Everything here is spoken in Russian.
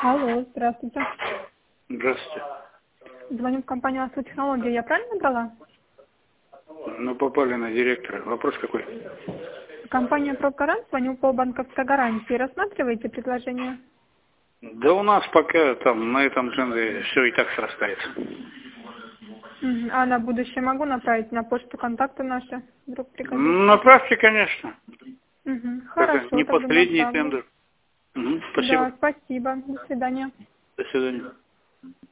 Алло, здравствуйте. Здравствуйте. Звоню в компанию «Асу Технологии». Я правильно набрала? Ну, попали на директора. Вопрос какой? Компания «Пробгарант», звоню по банковской гарантии. Рассматриваете предложение? Да у нас пока там на этом жанре все и так срастается. А на будущее могу направить на почту контакты наши? Вдруг пригодится. Направьте, конечно. Хорошо, Это не тогда последний направлю. тендер. Да, Спасибо. спасибо. До свидания. До свидания.